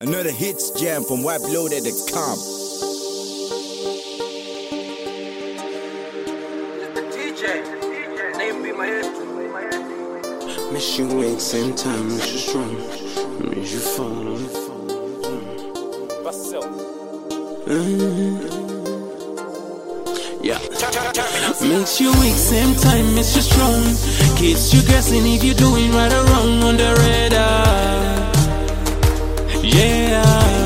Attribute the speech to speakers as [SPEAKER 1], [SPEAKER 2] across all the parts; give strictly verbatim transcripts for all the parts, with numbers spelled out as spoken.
[SPEAKER 1] Another hits jam from wipe loaded dot com.
[SPEAKER 2] D J, name be my head.
[SPEAKER 3] Miss you wake, same time, miss you strong, miss you fall. Mm-hmm. Yeah. Makes you weak, same time, miss you strong. Keeps you guessing if you're doing right or wrong on the radar. Yeah.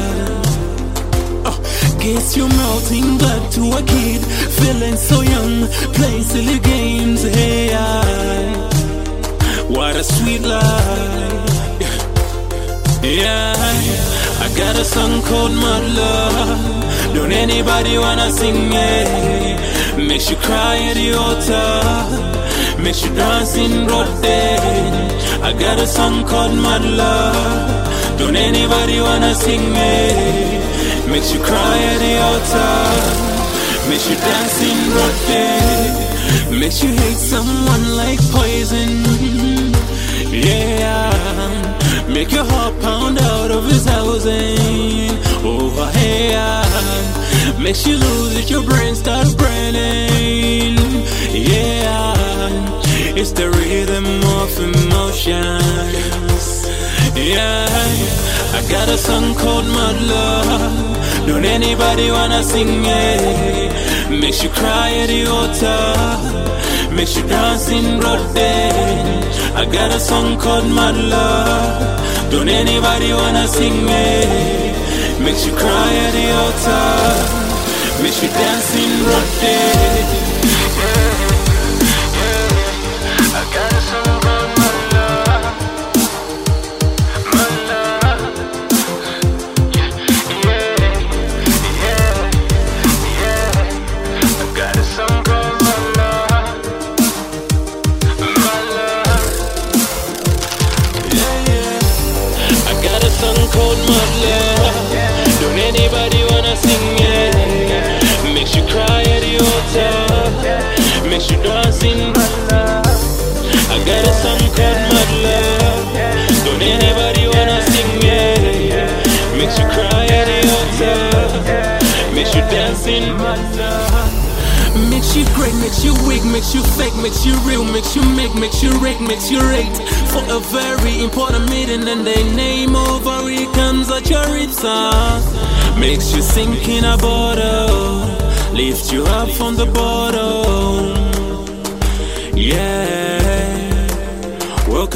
[SPEAKER 3] Oh, gets you melting blood to a kid, feeling so young, playing silly games. Hey, I, what a sweet life. Yeah, I got a song called My Love. Don't anybody wanna sing it? Makes you cry at the altar, makes you dance in broad day. I got a song called My Love. Don't anybody wanna sing it? Makes you cry at the altar, makes you dance in broad day. Makes you hate someone like poison. Yeah, make your heart pound out of his housing. Oh, yeah, makes you lose it, your brain starts burning. Yeah, it's the rhythm of emotions. Yeah, I got a song called My Love. Don't anybody wanna sing it? Makes you cry at the altar, makes you dance in broad day. I got a song called My Love. Don't anybody wanna sing it? Makes you cry at the altar, makes you dance in broad day. I got a song called My Love. My love. Yeah, yeah, yeah, yeah. I got a song called My Love. My love. Yeah, yeah. I got a song called My Love. Don't anybody wanna sing it? Makes you cry at the altar, makes you dance in my love. I got a song called My Love. Don't anybody wanna sing it? Makes you cry at the altar, makes you dance in my love. Makes you great, makes you weak, makes you fake, makes you real, makes you make, makes you rate, makes you rate. For a very important meeting and the name over it comes at your ribs. Makes you sink in a bottle, lift you up from the bottom. Yeah.